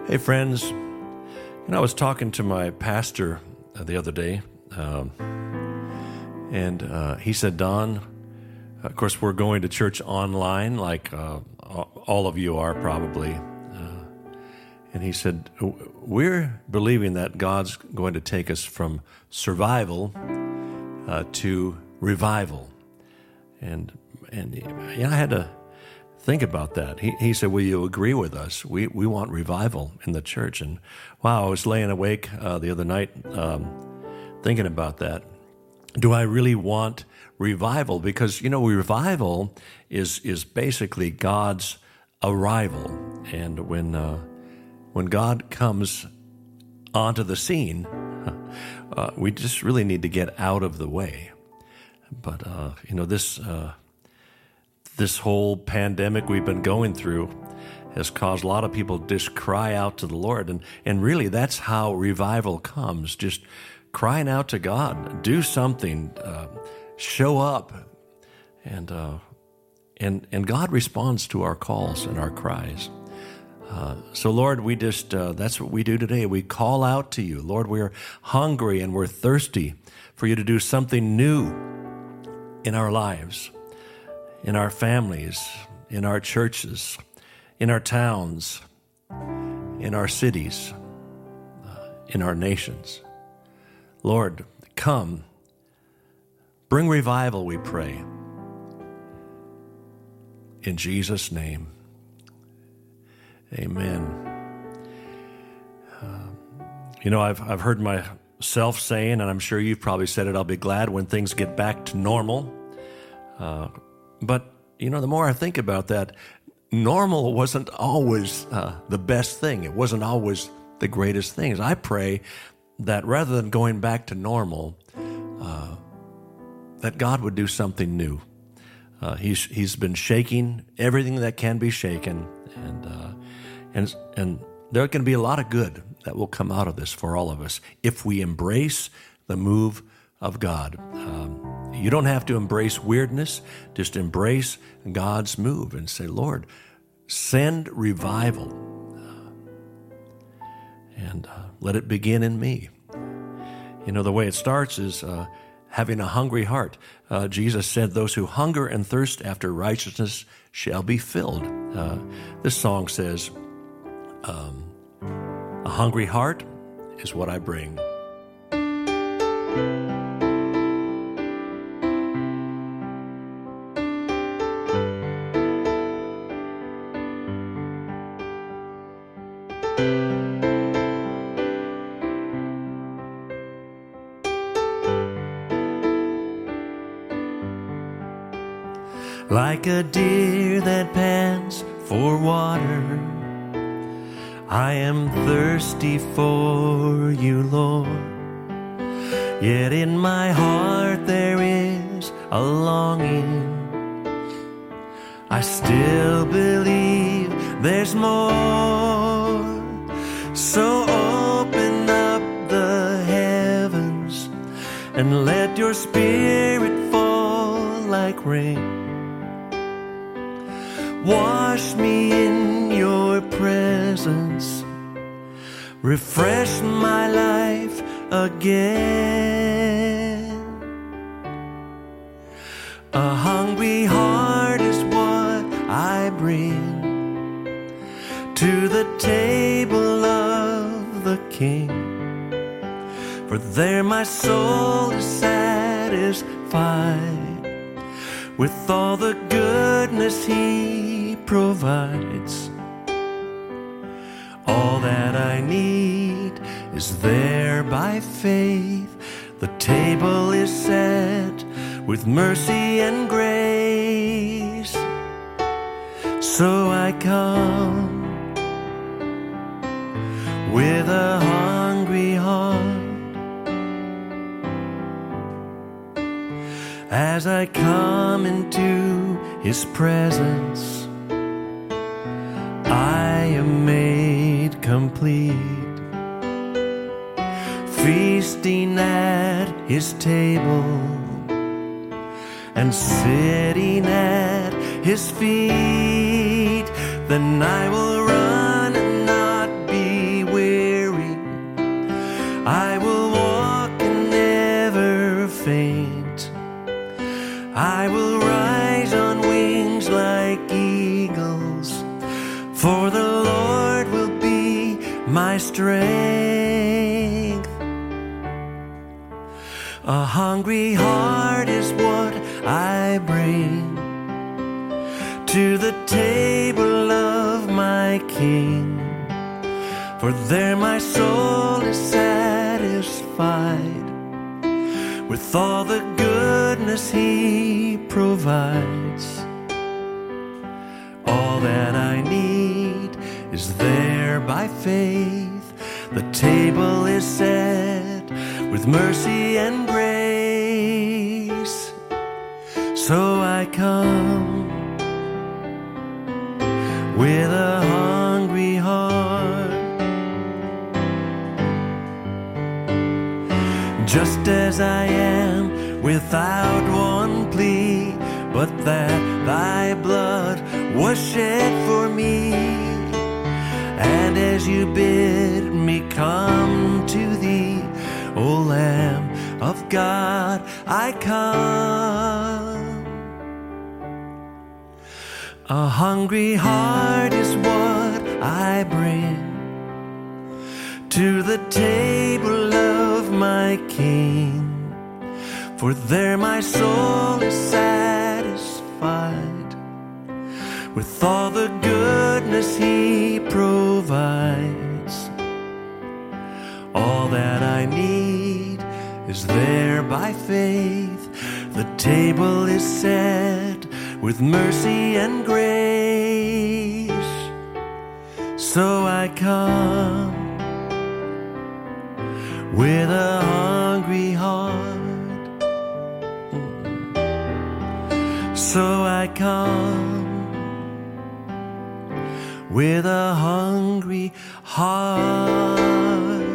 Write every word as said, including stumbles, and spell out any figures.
Hey, friends. You know, I was talking to my pastor uh, the other day, um, and uh, he said, Don, of course, we're going to church online, like uh, all of you are probably. Uh, and he said, we're believing that God's going to take us from survival uh, to revival. And, and yeah, I had to think about that. He he said, will you agree with us? We we want revival in the church. And wow, I was laying awake uh, the other night um, thinking about that. Do I really want revival? Because, you know, revival is is basically God's arrival. And when uh, when God comes onto the scene, uh, we just really need to get out of the way. But, uh, you know, this... Uh, This whole pandemic we've been going through has caused a lot of people to just cry out to the Lord. And, and really, that's how revival comes, just crying out to God. Do something. Uh, show up. And, uh, and, and God responds to our calls and our cries. Uh, so, Lord, we just, uh, that's what we do today. We call out to you. Lord, we're hungry and we're thirsty for you to do something new in our lives, in our families, in our churches, in our towns, in our cities, uh, in our nations. Lord, come. Bring revival, we pray. In Jesus' name, amen. Uh, you know, I've, I've heard myself saying, and I'm sure you've probably said it, I'll be glad when things get back to normal. Uh, But, you know, the more I think about that, normal wasn't always uh, the best thing. It wasn't always the greatest things. I pray that rather than going back to normal, uh, that God would do something new. Uh, he's He's been shaking everything that can be shaken, and uh, and and there can be a lot of good that will come out of this for all of us if we embrace the move of God. Um, you don't have to embrace weirdness. Just embrace God's move and say, Lord, send revival. Uh, and uh, let it begin in me. You know, the way it starts is uh, having a hungry heart. Uh, Jesus said, those who hunger and thirst after righteousness shall be filled. Uh, this song says, um, a hungry heart is what I bring. Like a deer that pants for water, I am thirsty for you, Lord. Yet in my heart there is a longing. I still believe there's more. So open up the heavens and let your spirit fall like rain. Wash me in your presence. Refresh my life again. A hungry heart is what I bring to the table of the King. For there my soul is satisfied with all the goodness He provides. All that I need is there by faith. The table is set with mercy and grace. So I come with a hungry heart. As I come into His presence, I am made complete, feasting at His table and sitting at His feet. Then I will run and not be for the Lord will be my strength. A hungry heart is what I bring to the table of my King, for there my soul is satisfied with all the goodness He provides. All that I need is there by faith. The table is set with mercy and grace. So I come with a hungry heart, just as I am, without one plea, but that thy blood was shed for me. And as you bid me come to thee, O Lamb of God, I come. A hungry heart is what I bring to the table of my King, for there my soul is satisfied with all the goodness He provides. All that I need is there by faith. The table is set with mercy and grace. So I come with a hungry heart. So I come with a hungry heart.